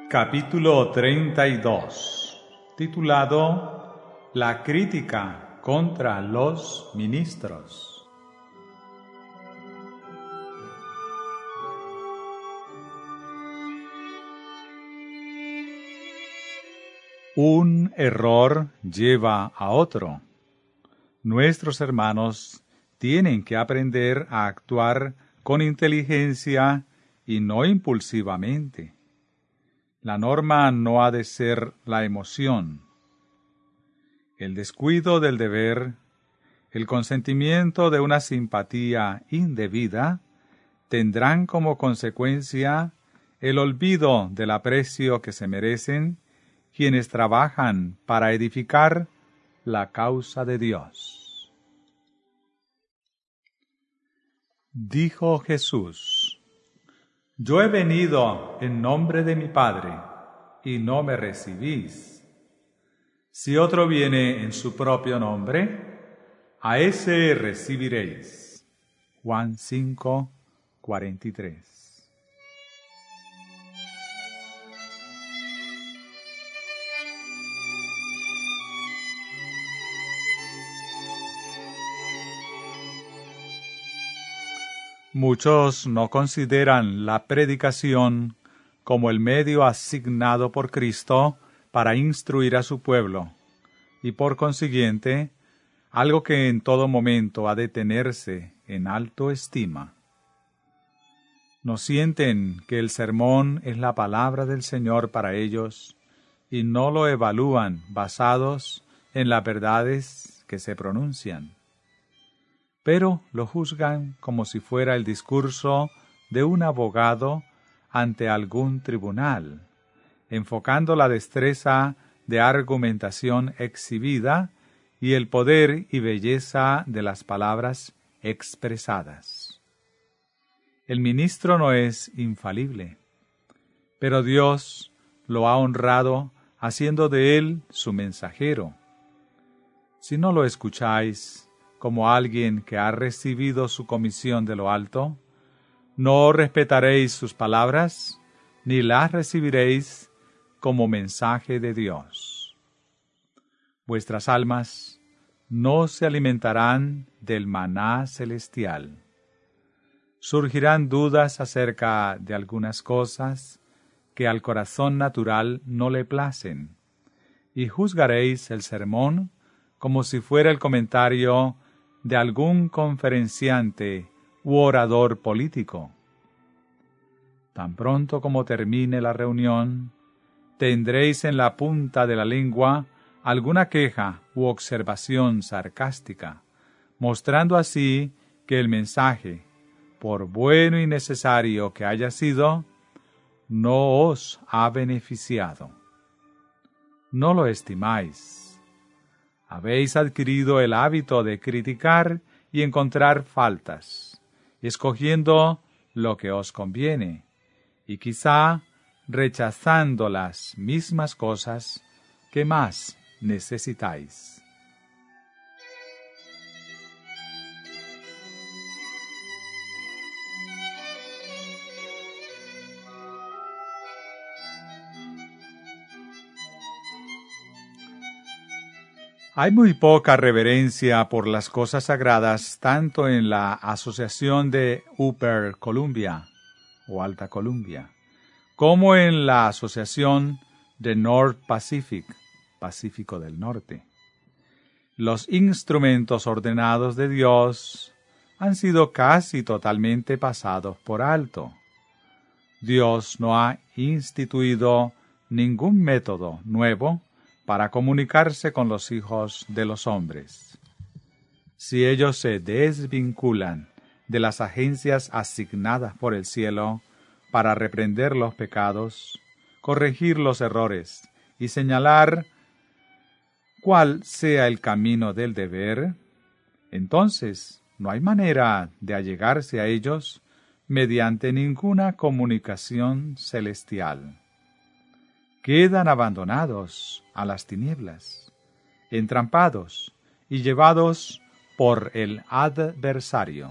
Capítulo 32, titulado La crítica contra los ministros. Un error lleva a otro. Nuestros hermanos tienen que aprender a actuar con inteligencia y no impulsivamente. La norma no ha de ser la emoción. El descuido del deber, el consentimiento de una simpatía indebida, tendrán como consecuencia el olvido del aprecio que se merecen quienes trabajan para edificar la causa de Dios. Dijo Jesús: Yo he venido en nombre de mi Padre, y no me recibís. Si otro viene en su propio nombre, a ese recibiréis. Juan 5:43. Muchos no consideran la predicación como el medio asignado por Cristo para instruir a su pueblo, y por consiguiente, algo que en todo momento ha de tenerse en alto estima. No sienten que el sermón es la palabra del Señor para ellos, y no lo evalúan basados en las verdades que se pronuncian, pero lo juzgan como si fuera el discurso de un abogado ante algún tribunal, enfocando la destreza de argumentación exhibida y el poder y belleza de las palabras expresadas. El ministro no es infalible, pero Dios lo ha honrado haciendo de él su mensajero. Si no lo escucháis como alguien que ha recibido su comisión de lo alto, no respetaréis sus palabras, ni las recibiréis como mensaje de Dios. Vuestras almas no se alimentarán del maná celestial. Surgirán dudas acerca de algunas cosas que al corazón natural no le placen, y juzgaréis el sermón como si fuera el comentario de algún conferenciante u orador político. Tan pronto como termine la reunión, tendréis en la punta de la lengua alguna queja u observación sarcástica, mostrando así que el mensaje, por bueno y necesario que haya sido, no os ha beneficiado. No lo estimáis. Habéis adquirido el hábito de criticar y encontrar faltas, escogiendo lo que os conviene, y quizá rechazando las mismas cosas que más necesitáis. Hay muy poca reverencia por las cosas sagradas tanto en la Asociación de Upper Columbia o Alta Columbia, como en la Asociación de North Pacific, Pacífico del Norte. Los instrumentos ordenados de Dios han sido casi totalmente pasados por alto. Dios no ha instituido ningún método nuevo para comunicarse con los hijos de los hombres. Si ellos se desvinculan de las agencias asignadas por el cielo para reprender los pecados, corregir los errores y señalar cuál sea el camino del deber, entonces no hay manera de allegarse a ellos mediante ninguna comunicación celestial. Quedan abandonados a las tinieblas, entrampados y llevados por el adversario.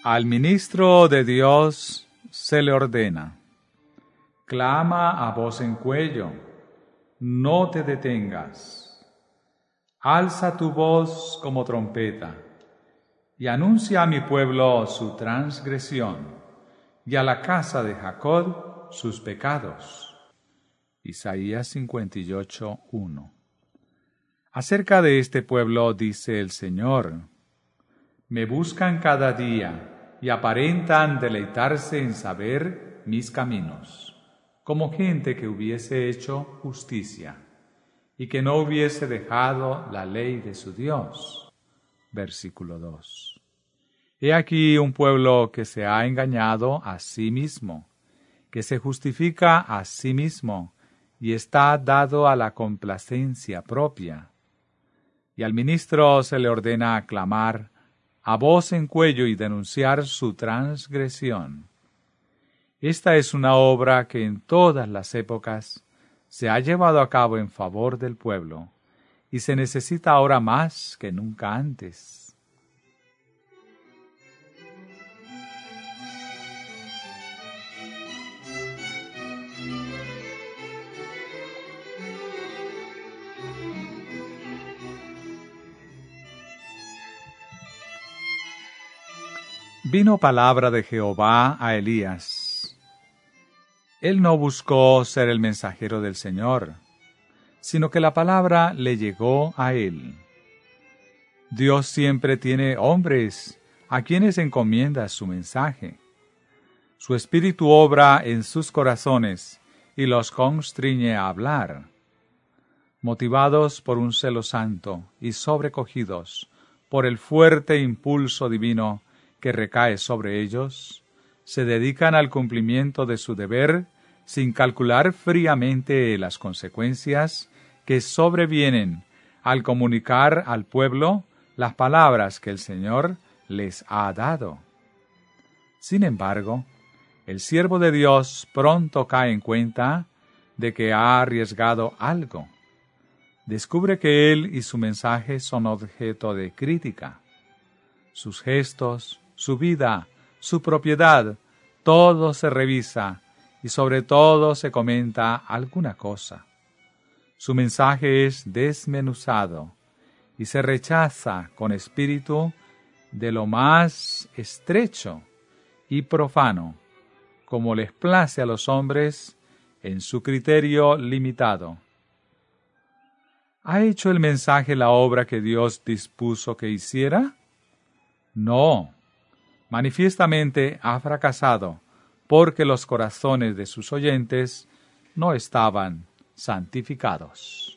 Al ministro de Dios se le ordena: clama a voz en cuello, no te detengas. Alza tu voz como trompeta, y anuncia a mi pueblo su transgresión, y a la casa de Jacob sus pecados. Isaías 58:1. Acerca de este pueblo dice el Señor: me buscan cada día, y aparentan deleitarse en saber mis caminos, como gente que hubiese hecho justicia, y que no hubiese dejado la ley de su Dios. Versículo 2. He aquí un pueblo que se ha engañado a sí mismo, que se justifica a sí mismo, y está dado a la complacencia propia. Y al ministro se le ordena aclamar a voz en cuello y denunciar su transgresión. Esta es una obra que en todas las épocas se ha llevado a cabo en favor del pueblo, y se necesita ahora más que nunca antes. Vino palabra de Jehová a Elías. Él no buscó ser el mensajero del Señor, sino que la palabra le llegó a él. Dios siempre tiene hombres a quienes encomienda su mensaje. Su espíritu obra en sus corazones y los constriñe a hablar. Motivados por un celo santo y sobrecogidos por el fuerte impulso divino que recae sobre ellos, se dedican al cumplimiento de su deber sin calcular fríamente las consecuencias que sobrevienen al comunicar al pueblo las palabras que el Señor les ha dado. Sin embargo, el siervo de Dios pronto cae en cuenta de que ha arriesgado algo. Descubre que él y su mensaje son objeto de crítica. Sus gestos, su vida, su propiedad, todo se revisa y sobre todo se comenta alguna cosa. Su mensaje es desmenuzado y se rechaza con espíritu de lo más estrecho y profano, como les place a los hombres en su criterio limitado. ¿Ha hecho el mensaje la obra que Dios dispuso que hiciera? No. Manifiestamente ha fracasado, porque los corazones de sus oyentes no estaban santificados.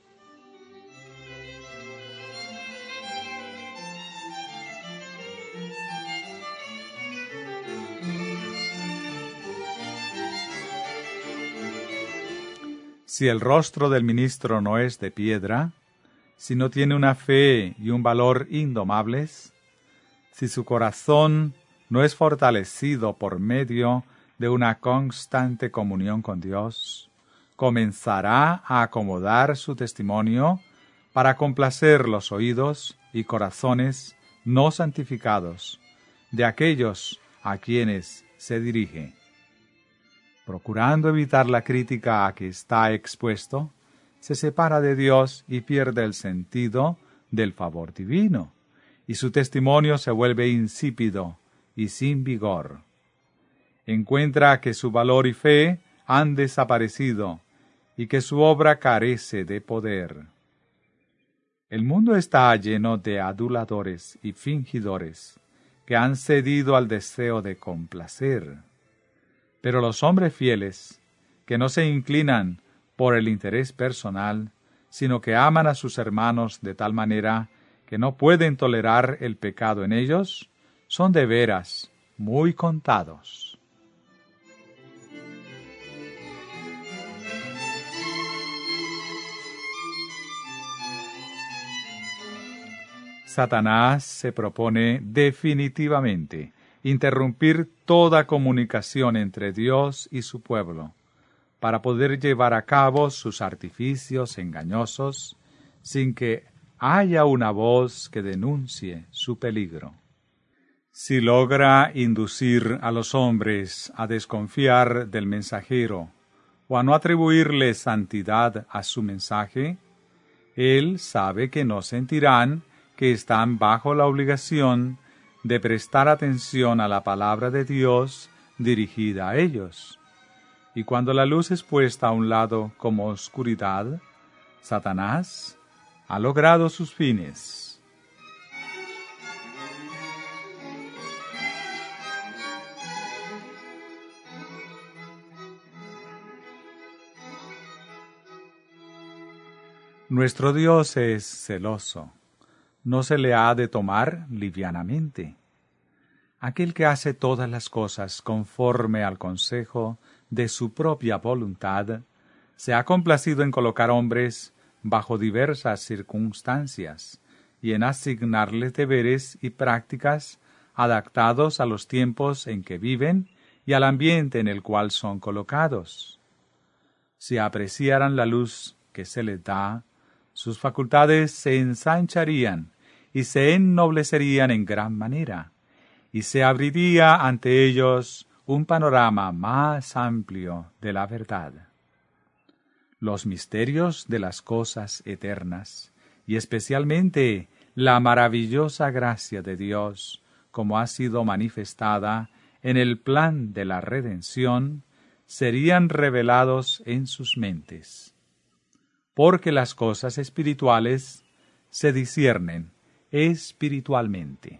Si el rostro del ministro no es de piedra, si no tiene una fe y un valor indomables, si su corazón no es fortalecido por medio de una constante comunión con Dios, comenzará a acomodar su testimonio para complacer los oídos y corazones no santificados de aquellos a quienes se dirige. Procurando evitar la crítica a que está expuesto, se separa de Dios y pierde el sentido del favor divino, y su testimonio se vuelve insípido y sin vigor. Encuentra que su valor y fe han desaparecido y que su obra carece de poder. El mundo está lleno de aduladores y fingidores que han cedido al deseo de complacer. Pero los hombres fieles, que no se inclinan por el interés personal, sino que aman a sus hermanos de tal manera que no pueden tolerar el pecado en ellos, son de veras muy contados. Satanás se propone definitivamente interrumpir toda comunicación entre Dios y su pueblo, para poder llevar a cabo sus artificios engañosos sin que haya una voz que denuncie su peligro. Si logra inducir a los hombres a desconfiar del mensajero o a no atribuirle santidad a su mensaje, él sabe que no sentirán que están bajo la obligación de prestar atención a la palabra de Dios dirigida a ellos. Y cuando la luz es puesta a un lado como oscuridad, Satanás ha logrado sus fines. Nuestro Dios es celoso, no se le ha de tomar livianamente. Aquel que hace todas las cosas conforme al consejo de su propia voluntad, se ha complacido en colocar hombres bajo diversas circunstancias y en asignarles deberes y prácticas adaptados a los tiempos en que viven y al ambiente en el cual son colocados. Si apreciaran la luz que se les da, sus facultades se ensancharían y se ennoblecerían en gran manera, y se abriría ante ellos un panorama más amplio de la verdad. Los misterios de las cosas eternas, y especialmente la maravillosa gracia de Dios, como ha sido manifestada en el plan de la redención, serían revelados en sus mentes. Porque las cosas espirituales se disciernen espiritualmente.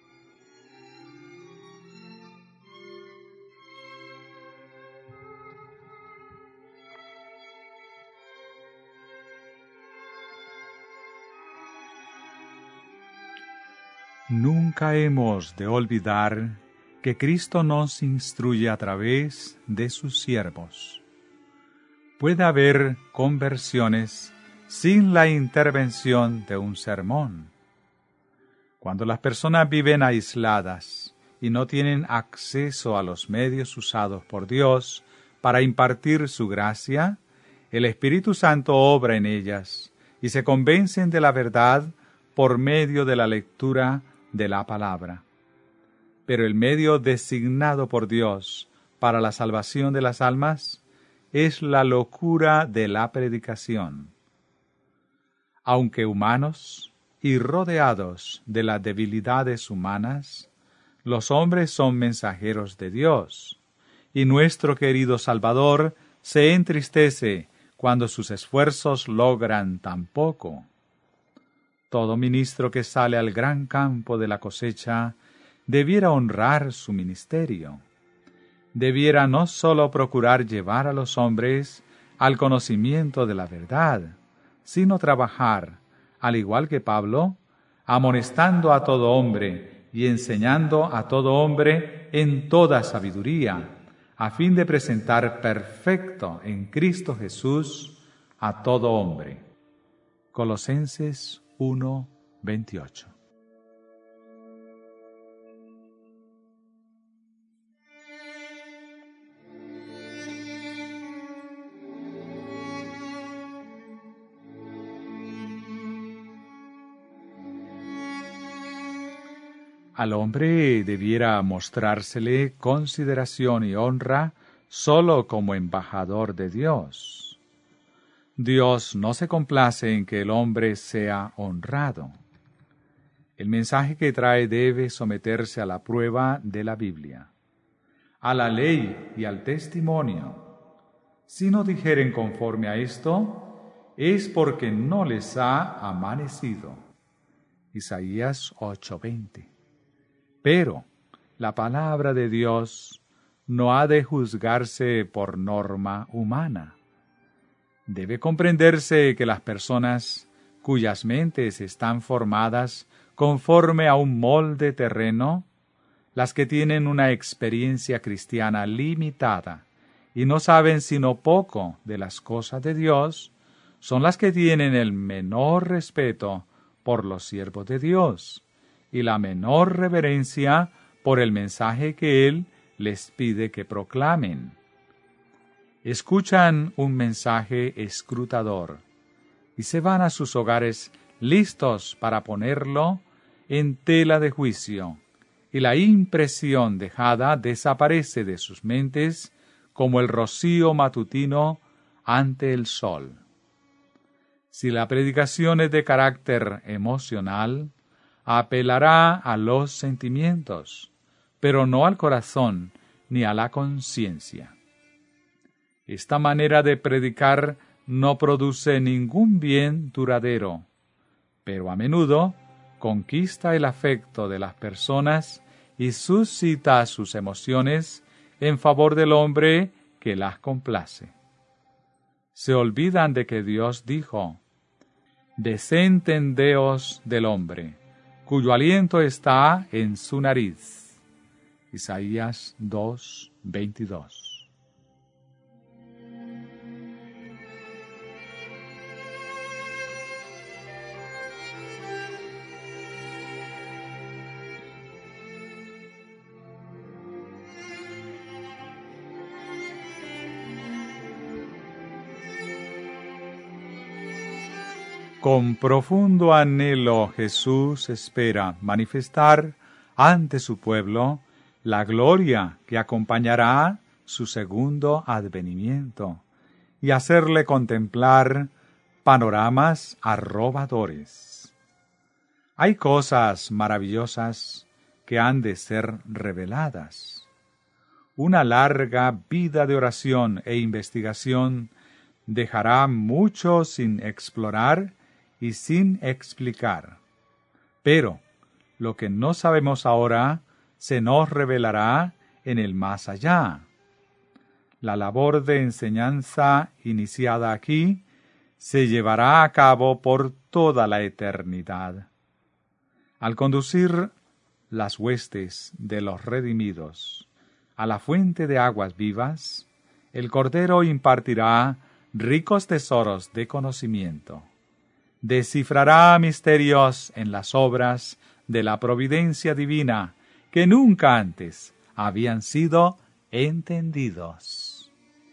Nunca hemos de olvidar que Cristo nos instruye a través de sus siervos. Puede haber conversiones sin la intervención de un sermón. Cuando las personas viven aisladas y no tienen acceso a los medios usados por Dios para impartir su gracia, el Espíritu Santo obra en ellas y se convencen de la verdad por medio de la lectura de la palabra. Pero el medio designado por Dios para la salvación de las almas es la locura de la predicación. Aunque humanos y rodeados de las debilidades humanas, los hombres son mensajeros de Dios, y nuestro querido Salvador se entristece cuando sus esfuerzos logran tan poco. Todo ministro que sale al gran campo de la cosecha debiera honrar su ministerio. Debiera no sólo procurar llevar a los hombres al conocimiento de la verdad, sino trabajar, al igual que Pablo, amonestando a todo hombre y enseñando a todo hombre en toda sabiduría, a fin de presentar perfecto en Cristo Jesús a todo hombre. Colosenses 1:28. Al hombre debiera mostrársele consideración y honra sólo como embajador de Dios. Dios no se complace en que el hombre sea honrado. El mensaje que trae debe someterse a la prueba de la Biblia, a la ley y al testimonio. Si no dijeren conforme a esto, es porque no les ha amanecido. Isaías 8:20. Pero la palabra de Dios no ha de juzgarse por norma humana. Debe comprenderse que las personas cuyas mentes están formadas conforme a un molde terreno, las que tienen una experiencia cristiana limitada y no saben sino poco de las cosas de Dios, son las que tienen el menor respeto por los siervos de Dios y la menor reverencia por el mensaje que Él les pide que proclamen. Escuchan un mensaje escrutador y se van a sus hogares listos para ponerlo en tela de juicio y la impresión dejada desaparece de sus mentes como el rocío matutino ante el sol. Si la predicación es de carácter emocional, apelará a los sentimientos, pero no al corazón ni a la conciencia. Esta manera de predicar no produce ningún bien duradero, pero a menudo conquista el afecto de las personas y suscita sus emociones en favor del hombre que las complace. Se olvidan de que Dios dijo: «Desentendeos del hombre, cuyo aliento está en su nariz». Isaías 2:22. Con profundo anhelo Jesús espera manifestar ante su pueblo la gloria que acompañará su segundo advenimiento y hacerle contemplar panoramas arrobadores. Hay cosas maravillosas que han de ser reveladas. Una larga vida de oración e investigación dejará mucho sin explorar y sin explicar. Pero lo que no sabemos ahora se nos revelará en el más allá. La labor de enseñanza iniciada aquí se llevará a cabo por toda la eternidad. Al conducir las huestes de los redimidos a la fuente de aguas vivas, el Cordero impartirá ricos tesoros de conocimiento. Descifrará misterios en las obras de la providencia divina que nunca antes habían sido entendidos.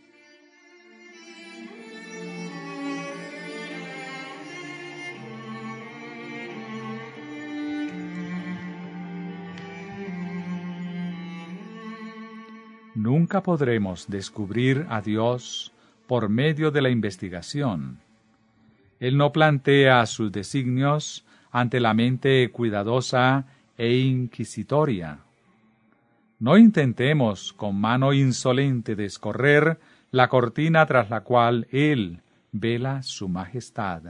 Nunca podremos descubrir a Dios por medio de la investigación. Él no plantea sus designios ante la mente cuidadosa e inquisitoria. No intentemos con mano insolente descorrer la cortina tras la cual Él vela su majestad.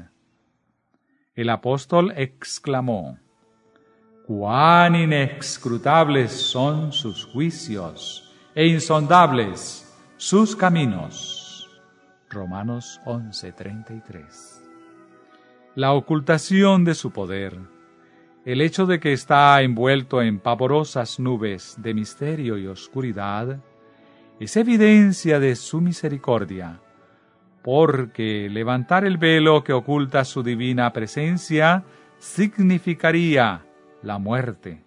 El apóstol exclamó: «¡Cuán inescrutables son sus juicios e insondables sus caminos!» Romanos 11:33. La ocultación de su poder, el hecho de que está envuelto en pavorosas nubes de misterio y oscuridad, es evidencia de su misericordia, porque levantar el velo que oculta su divina presencia significaría la muerte.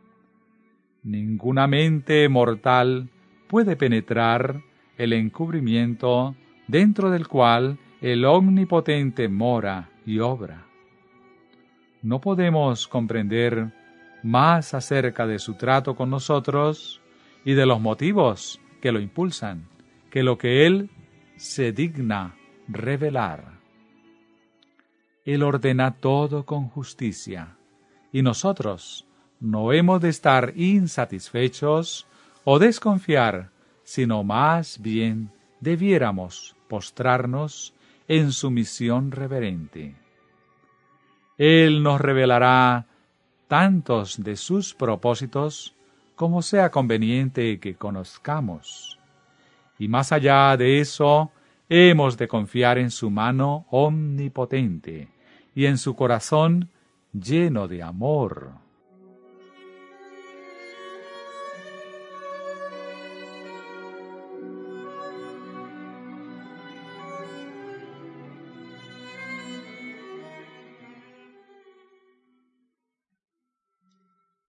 Ninguna mente mortal puede penetrar el encubrimiento dentro del cual el Omnipotente mora y obra. No podemos comprender más acerca de su trato con nosotros y de los motivos que lo impulsan que lo que Él se digna revelar. Él ordena todo con justicia, y nosotros no hemos de estar insatisfechos o desconfiar, sino más bien debiéramos postrarnos en sumisión reverente. Él nos revelará tantos de sus propósitos como sea conveniente que conozcamos. Y más allá de eso, hemos de confiar en su mano omnipotente y en su corazón lleno de amor.